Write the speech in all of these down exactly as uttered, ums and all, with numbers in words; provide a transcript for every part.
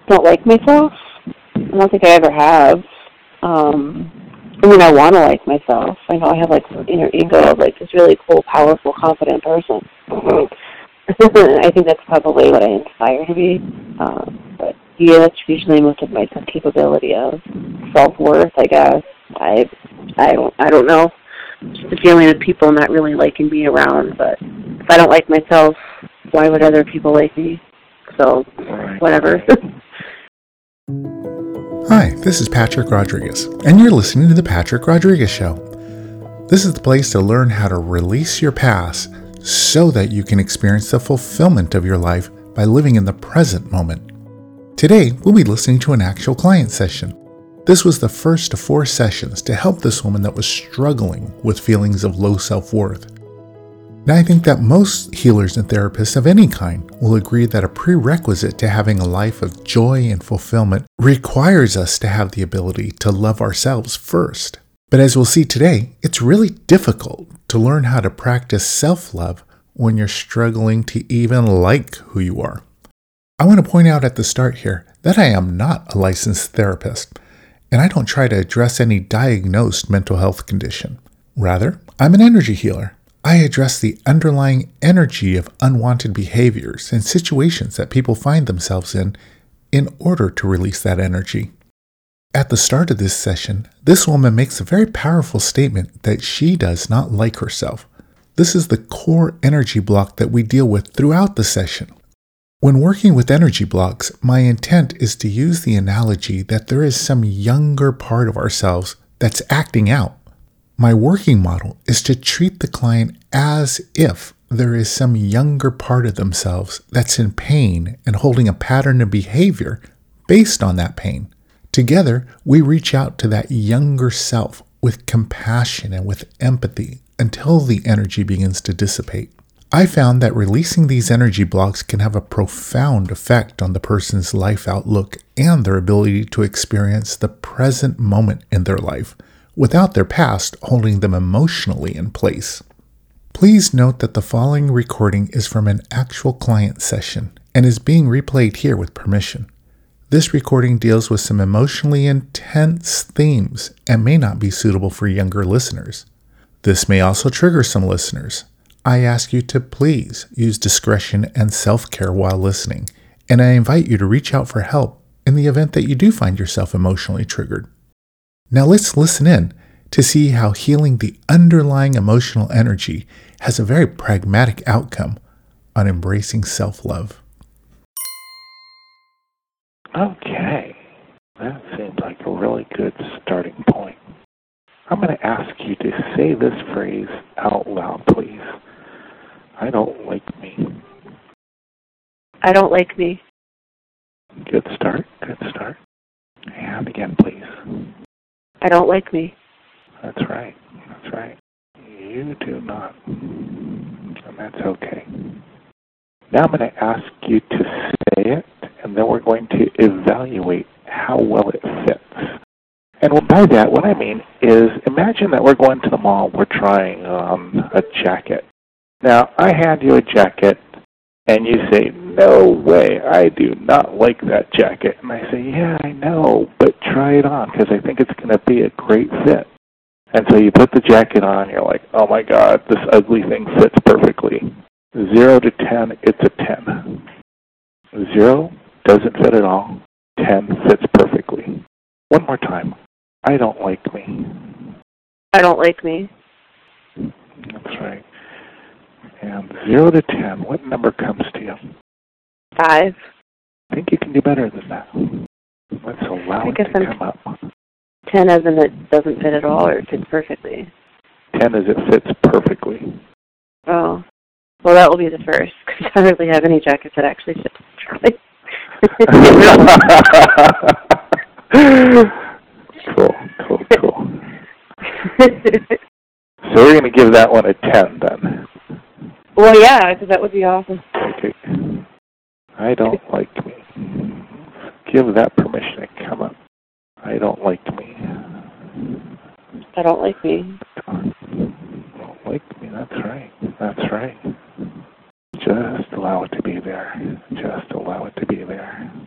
don't like myself? I don't think I ever have. Um, I mean, I want to like myself. I know I have, like, some inner ego of, like, this really cool, powerful, confident person. I think that's probably what I aspire to be. Um, but, yeah, that's usually most of my capability of self-worth, I guess. I, I don't, I don't know. Just the feeling of people not really liking me around. But if I don't like myself, why would other people like me? So, whatever. Hi, this is Patrick Rodriguez, and you're listening to The Patrick Rodriguez Show. This is the place to learn how to release your past so that you can experience the fulfillment of your life by living in the present moment. Today, we'll be listening to an actual client session. This was the first of four sessions to help this woman that was struggling with feelings of low self-worth. Now, I think that most healers and therapists of any kind will agree that a prerequisite to having a life of joy and fulfillment requires us to have the ability to love ourselves first. But as we'll see today, it's really difficult to learn how to practice self-love when you're struggling to even like who you are. I want to point out at the start here that I am not a licensed therapist, and I don't try to address any diagnosed mental health condition. Rather, I'm an energy healer. I address the underlying energy of unwanted behaviors and situations that people find themselves in in order to release that energy. At the start of this session, this woman makes a very powerful statement that she does not like herself. This is the core energy block that we deal with throughout the session. When working with energy blocks, my intent is to use the analogy that there is some younger part of ourselves that's acting out. My working model is to treat the client as if there is some younger part of themselves that's in pain and holding a pattern of behavior based on that pain. Together, we reach out to that younger self with compassion and with empathy until the energy begins to dissipate. I found that releasing these energy blocks can have a profound effect on the person's life outlook and their ability to experience the present moment in their life, without their past holding them emotionally in place. Please note that the following recording is from an actual client session and is being replayed here with permission. This recording deals with some emotionally intense themes and may not be suitable for younger listeners. This may also trigger some listeners. I ask you to please use discretion and self-care while listening, and I invite you to reach out for help in the event that you do find yourself emotionally triggered. Now let's listen in to see how healing the underlying emotional energy has a very pragmatic outcome on embracing self-love. Okay, that seems like a really good starting point. I'm going to ask you to say this phrase out loud, please. I don't like me. I don't like me. Good start, good start. And again, please. I don't like me. That's right. That's right. You do not. And that's okay. Now I'm going to ask you to say it, and then we're going to evaluate how well it fits. And by that, what I mean is, imagine that we're going to the mall, we're trying on a jacket. Now, I hand you a jacket, and you say, no way, I do not like that jacket. And I say, yeah, I know, but try it on, because I think it's going to be a great fit. And so you put the jacket on, you're like, oh my God, this ugly thing fits perfectly. Zero to ten, it's a ten. Zero doesn't fit at all. Ten fits perfectly. One more time. I don't like me. I don't like me. That's right. And zero to ten, what number comes to you? Five. I think you can do better than that. Let's allow it to I'm come up. Ten as in it doesn't fit at all, or it fits perfectly? Ten as it fits perfectly. Oh. Well, that will be the first, because I don't really have any jackets that actually fit perfectly. Cool, cool, cool. So we're going to give that one a ten then. Well, yeah, because that would be awesome. Okay. I don't like me. Give that permission to come up. I don't like me. I don't like me. I don't like me. That's right. That's right. Just allow it to be there. Just allow it to be there.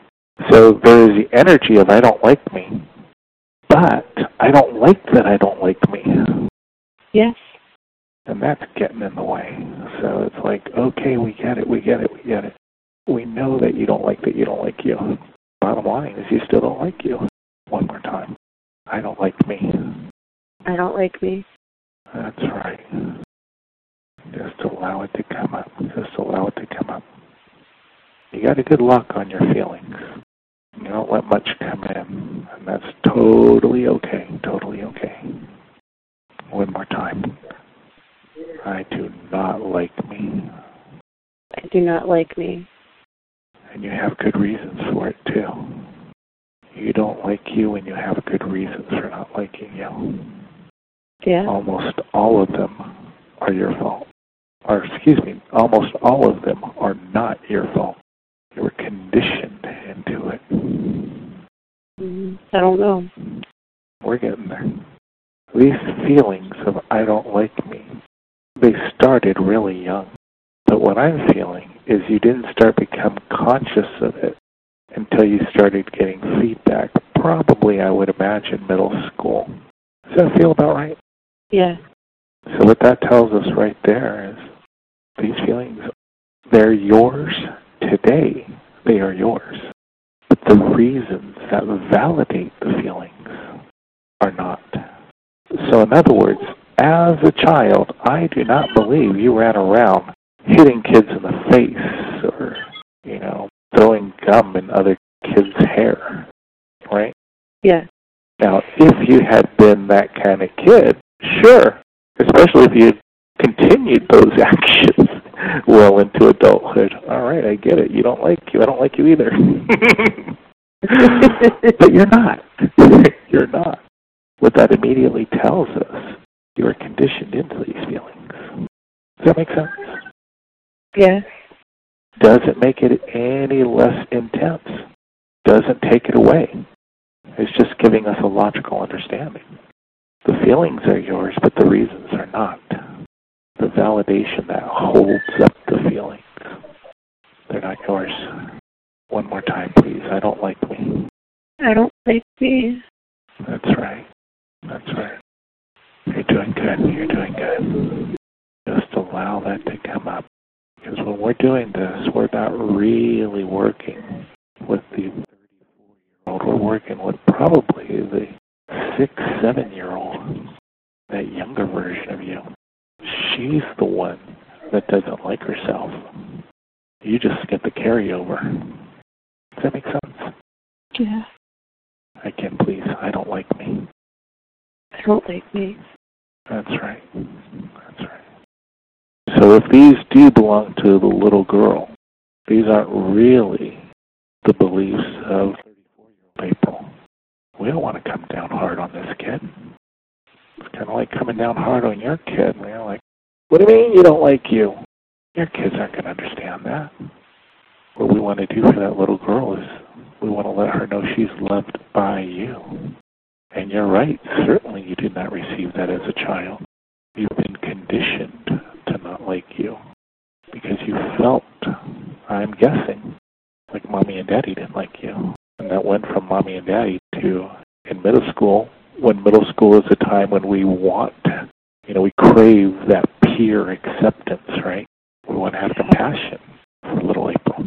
So there is the energy of I don't like me, but I don't like that I don't like me. Yes. And that's getting in the way. So it's like, okay, we get it, we get it, we get it. We know that you don't like that you don't like you. Bottom line is you still don't like you. One more time. I don't like me. I don't like me. That's right. Just allow it to come up. Just allow it to come up. You got a good lock on your feelings. You don't let much come in. And that's totally okay. Totally okay. One more time. I do not like me. I do not like me. And you have good reasons for it, too. You don't like you and you have good reasons for not liking you. Yeah. Almost all of them are your fault. Or, excuse me, almost all of them are not your fault. You were conditioned into it. Mm, I don't know. We're getting there. These feelings of I don't like me, they started really young. But what I'm feeling is you didn't start become conscious of it until you started getting feedback. Probably, I would imagine, middle school. Does that feel about right? Yeah. So what that tells us right there is these feelings, they're yours today. They are yours. But the reasons that validate the feelings are not. So in other words, as a child, I do not believe you ran around hitting kids in the face or, you know, throwing gum in other kids' hair, right? Yeah. Now, if you had been that kind of kid, sure, especially if you had continued those actions well into adulthood. All right, I get it. You don't like you. I don't like you either. But you're not. You're not. What that immediately tells us, you are conditioned into these feelings. Does that make sense? Yes. Doesn't make it any less intense. Doesn't take it away. It's just giving us a logical understanding. The feelings are yours, but the reasons are not. The validation that holds up the feelings, they're not yours. One more time, please. I don't like me. I don't like me. That's right. That's right. You're doing good. You're doing good. Just allow that to come up. Because when we're doing this, we're not really working with the thirty-four-year-old. We're working with probably the six, seven-year-old, that younger version of you. She's the one that doesn't like herself. You just get the carryover. Does that make sense? Yeah. Again, please, I don't like me. I don't like me. That's right. That's right. So if these do belong to the little girl, these aren't really the beliefs of thirty-four-year-old April. We don't want to come down hard on this kid. It's kind of like coming down hard on your kid. We're like, what do you mean you don't like you? Your kids aren't going to understand that. What we want to do for that little girl is we want to let her know she's loved by you. And you're right. Certainly you did not receive that as a child. You've been conditioned to not like you because you felt, I'm guessing, like mommy and daddy didn't like you. And that went from mommy and daddy to in middle school, when middle school is a time when we want, you know, we crave that peer acceptance, right? We want to have compassion for little April.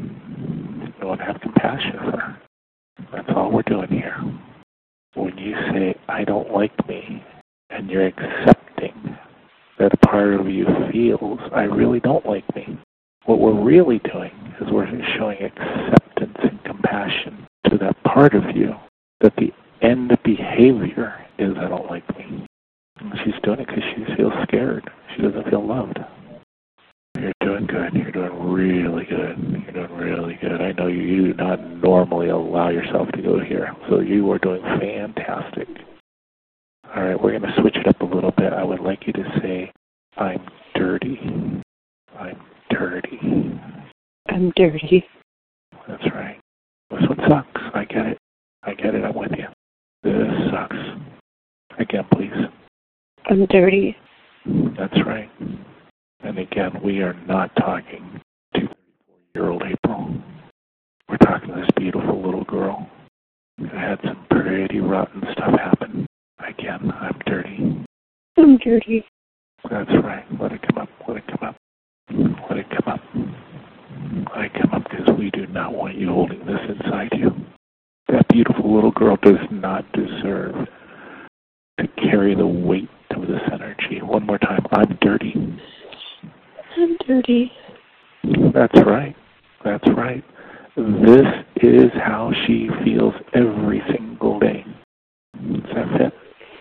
We want to have compassion for her. That's all we're doing here. When you say, I don't like me, and you're accepting that a part of you feels, I really don't like me, what we're really doing is we're showing acceptance and compassion to that part of you, that the end behavior is, I don't like me. And she's doing it because she feels scared. She doesn't feel loved. You're doing good. You're doing really good. You're doing really good. I know you, you do not normally allow yourself to go here, so you are doing fantastic. All right, we're going to switch it up a little bit. I would like you to say, I'm dirty. I'm dirty. I'm dirty. That's right. This one sucks. I get it. I get it. I'm with you. This sucks. Again, please. I'm dirty. That's right. And again, we are not talking to thirty-four-year-old April. We're talking to this beautiful little girl. I had some pretty rotten stuff happen. Again, I'm dirty. I'm dirty. That's right. Let it come up. Let it come up. Let it come up. Let it come up, because we do not want you holding this inside you. That beautiful little girl does not deserve to carry the weight of this energy. One more time. I'm dirty. I'm dirty. That's right. That's right. This is how she feels every single day. Does that fit?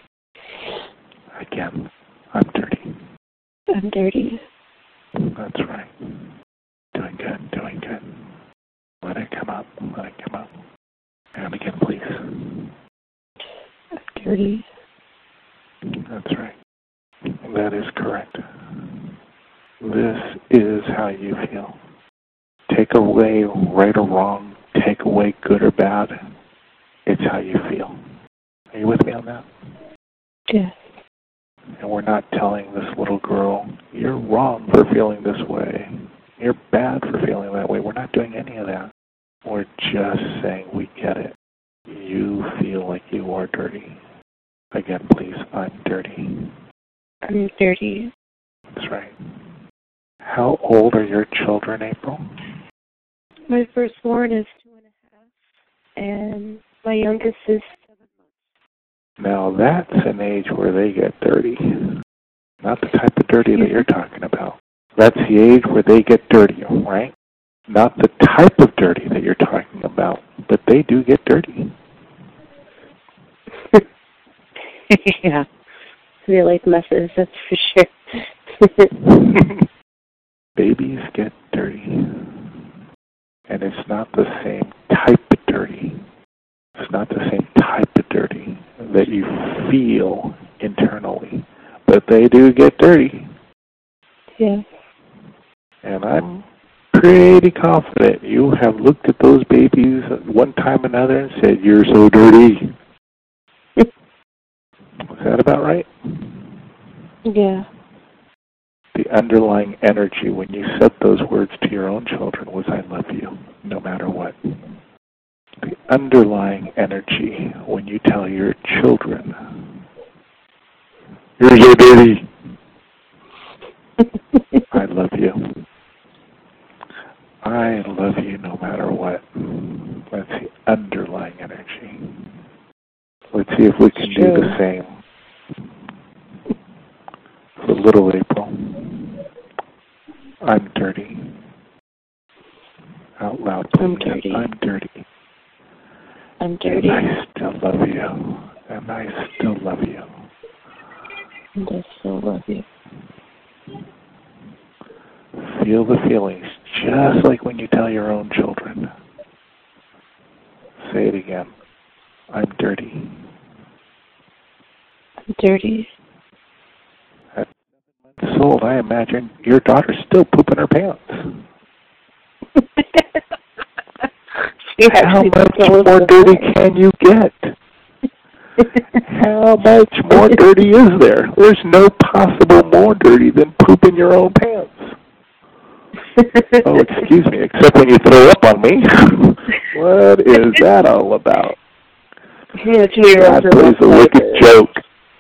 Again, I'm dirty. I'm dirty. That's right. Doing good, doing good. Let it come up, let it come up. And again, please. I'm dirty. That's right. That is correct. This is how you feel. Take away right or wrong, take away good or bad. It's how you feel. Are you with me on that? Yes. And we're not telling this little girl, you're wrong for feeling this way. You're bad for feeling that way. We're not doing any of that. We're just saying we get it. You feel like you are dirty. Again, please, I'm dirty. I'm dirty. That's right. How old are your children, April? My firstborn is two and a half, and my youngest is seven months. Now that's an age where they get dirty. Not the type of dirty that you're talking about. That's the age where they get dirty, right? Not the type of dirty that you're talking about, but they do get dirty. Yeah. They like messes, that's for sure. Babies get dirty. And it's not the same type of dirty. It's not the same type of dirty that you feel internally. But they do get dirty. Yeah. And I'm pretty confident you have looked at those babies at one time or another and said, you're so dirty. Is that about right? Yeah. The underlying energy when you said those words to your own children was, I love you, no matter what. The underlying energy when you tell your children, you're so dirty, I love you. I love you no matter what. That's the underlying energy. Let's see if we can do the same for little April. I'm dirty. Out loud, please. I'm dirty. I'm dirty. I'm dirty. And I still love you. And I still love you. And I still love you. Feel the feelings, just like when you tell your own children. Say it again. I'm dirty. I'm dirty. At seven months old, I imagine your daughter's still pooping her pants. How much more dirty can you get? How much more dirty is there? There's no possible more dirty than pooping your own pants. Oh, excuse me, except when you throw up on me. What is that all about? Yeah, God plays a wicked joke.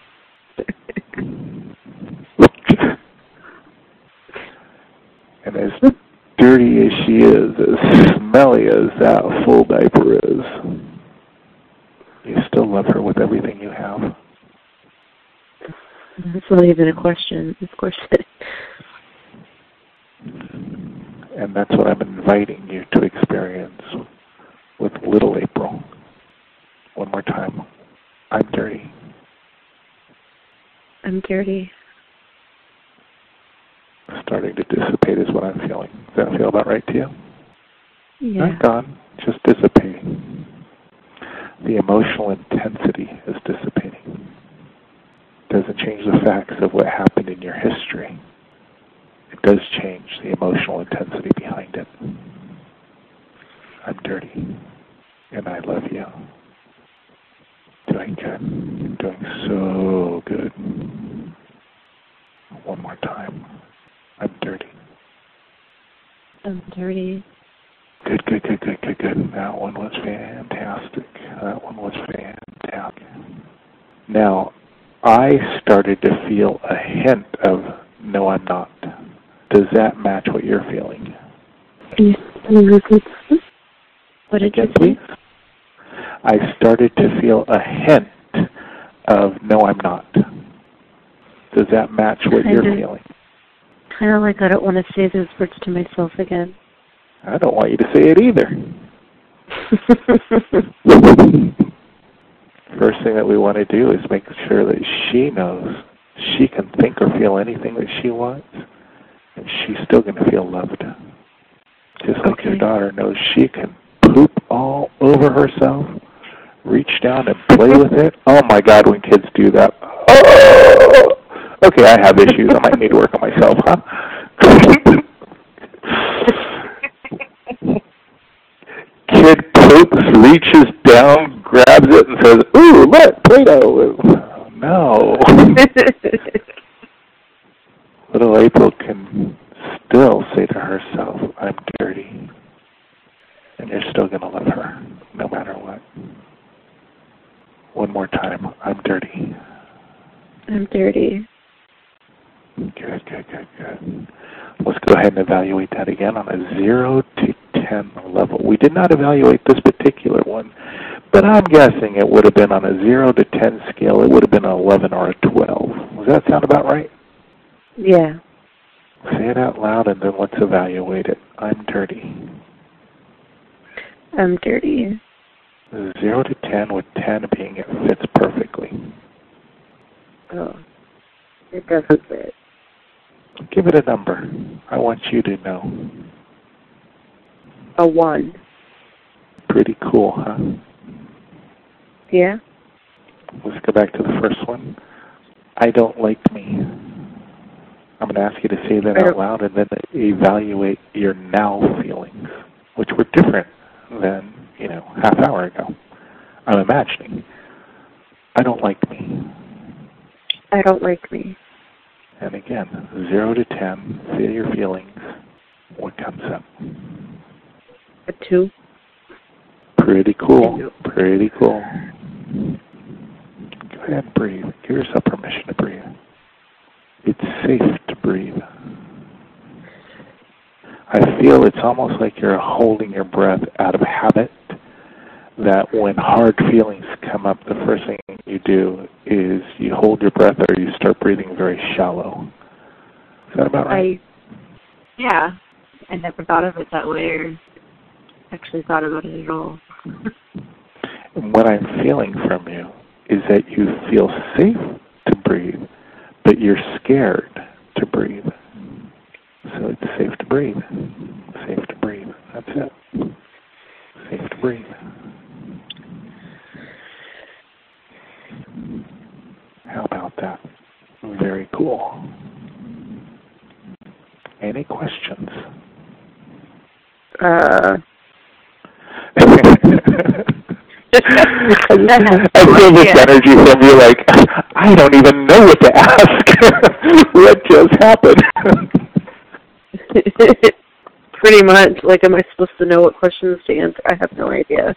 And as dirty as she is, as smelly as that full diaper is, you still love her with everything you have. That's not even a question. Of course it is. And that's what I'm inviting you to experience with little April. One more time. I'm dirty. I'm dirty. Starting to dissipate is what I'm feeling. Does that feel about right to you? Yeah. Not gone, just dissipating. The emotional intensity is dissipating. Doesn't change the facts of what happened in your history. It does change the emotional intensity behind it. I'm dirty, and I love you. Doing good. Doing so good. One more time. I'm dirty. I'm dirty. Good, good, good, good, good, good. That one was fantastic. That one was fantastic. Now, I started to feel a hint of, no, I'm not. Does that match what you're feeling? Can you repeat this? What did Again, you say? please? I started to feel a hint of, no, I'm not. Does that match what I you're do. feeling? Kind of like I don't want to say those words to myself again. I don't want you to say it either. First thing that we want to do is make sure that she knows she can think or feel anything that she wants, and she's still going to feel loved. Just like Okay. your daughter knows she can poop all over herself, reach down and play with it. Oh my God, when kids do that. Oh! Okay, I have issues. I might need to work on myself, huh? Kid poops, reaches down, grabs it, and says, "Ooh, look, Play-Doh." Oh, no. Little April can still say to herself, I'm dirty. And you're still going to love her, no matter what. One more time, I'm dirty. I'm dirty. Good, good, good, good. Let's go ahead and evaluate that again on a zero to ten level. We did not evaluate this particular one, but I'm guessing it would have been on a zero to ten scale. It would have been an eleven or a twelve. Does that sound about right? Yeah. Say it out loud and then let's evaluate it. I'm dirty. I'm dirty. zero to ten, with ten being it fits perfectly. Oh. It doesn't fit. Give it a number. I want you to know. A one. Pretty cool, huh? Yeah? Let's go back to the first one. I don't like me. I'm going to ask you to say that out loud and then evaluate your now feelings, which were different than, you know, half hour ago. I'm imagining. I don't like me. I don't like me. And again, zero to ten, feel your feelings. What comes up? A two. Pretty cool. Pretty cool. Go ahead and breathe. Give yourself permission to breathe. It's safe to breathe. I feel it's almost like you're holding your breath out of habit, that when hard feelings come up, the first thing you do is you hold your breath or you start breathing very shallow. Is that about right? I, yeah. I never thought of it that way or actually thought about it at all. And what I'm feeling from you is that you feel safe to breathe, but you're scared to breathe. So it's safe to breathe. Safe to breathe. That's it. Safe to breathe. How about that? Very cool. Any questions? Uh... I feel this energy from you like, I don't even know what to ask. What just happened? Pretty much. Like, am I supposed to know what questions to answer? I have no idea.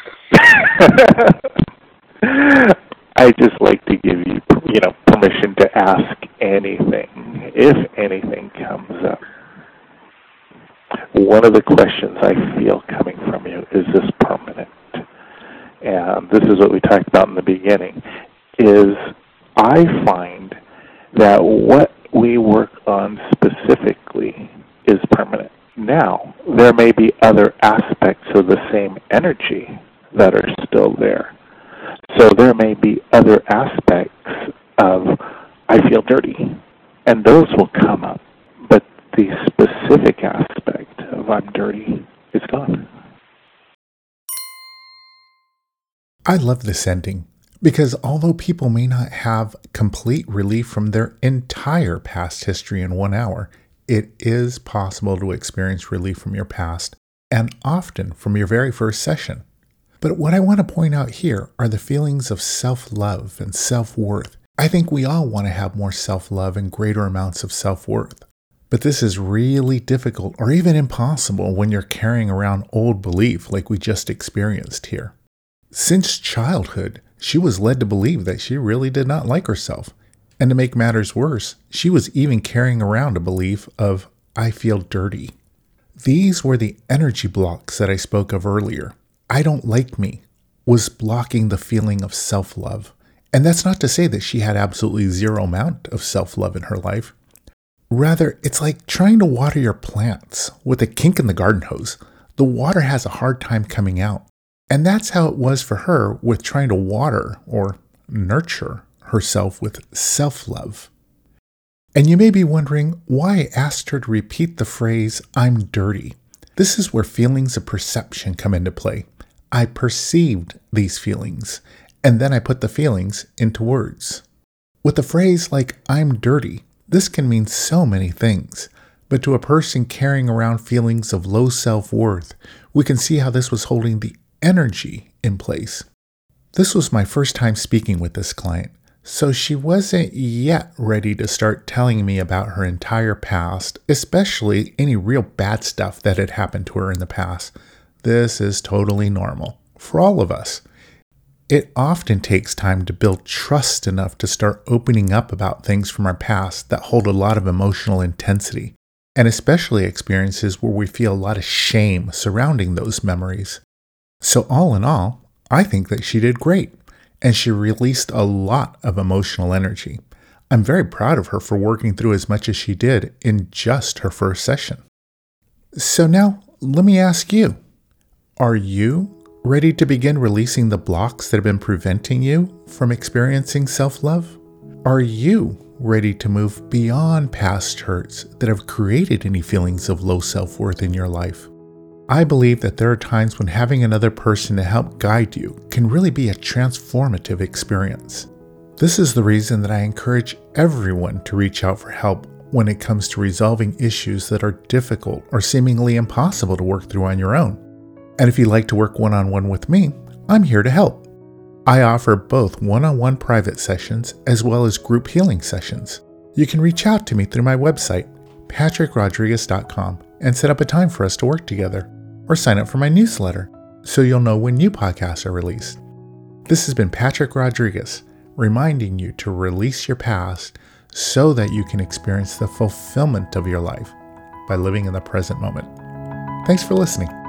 I just like to give you, you know, permission to ask anything, if anything comes up. One of the questions I feel coming from you is this permanent? And this is what we talked about in the beginning, is I find that what we work on specifically is permanent. Now, there may be other aspects of the same energy that are still there. So there may be other aspects of, I feel dirty, and those will come up. But the specific aspect of I'm dirty is gone. I love this ending because although people may not have complete relief from their entire past history in one hour, it is possible to experience relief from your past, and often from your very first session. But what I want to point out here are the feelings of self-love and self-worth. I think we all want to have more self-love and greater amounts of self-worth. But this is really difficult or even impossible when you're carrying around old belief like we just experienced here. Since childhood, she was led to believe that she really did not like herself. And to make matters worse, she was even carrying around a belief of, I feel dirty. These were the energy blocks that I spoke of earlier. I don't like me was blocking the feeling of self-love. And that's not to say that she had absolutely zero amount of self-love in her life. Rather, it's like trying to water your plants with a kink in the garden hose. The water has a hard time coming out. And that's how it was for her with trying to water or nurture herself with self-love. And you may be wondering why I asked her to repeat the phrase, I'm dirty. This is where feelings of perception come into play. I perceived these feelings, and then I put the feelings into words. With a phrase like, I'm dirty, this can mean so many things. But to a person carrying around feelings of low self-worth, we can see how this was holding the energy in place. This was my first time speaking with this client, so she wasn't yet ready to start telling me about her entire past, especially any real bad stuff that had happened to her in the past. This is totally normal for all of us. It often takes time to build trust enough to start opening up about things from our past that hold a lot of emotional intensity, and especially experiences where we feel a lot of shame surrounding those memories. So all in all, I think that she did great, and she released a lot of emotional energy. I'm very proud of her for working through as much as she did in just her first session. So now, let me ask you, are you ready to begin releasing the blocks that have been preventing you from experiencing self-love? Are you ready to move beyond past hurts that have created any feelings of low self-worth in your life? I believe that there are times when having another person to help guide you can really be a transformative experience. This is the reason that I encourage everyone to reach out for help when it comes to resolving issues that are difficult or seemingly impossible to work through on your own. And if you'd like to work one-on-one with me, I'm here to help. I offer both one-on-one private sessions as well as group healing sessions. You can reach out to me through my website, patrick rodriguez dot com, and set up a time for us to work together, or sign up for my newsletter so you'll know when new podcasts are released. This has been Patrick Rodriguez, reminding you to release your past so that you can experience the fulfillment of your life by living in the present moment. Thanks for listening.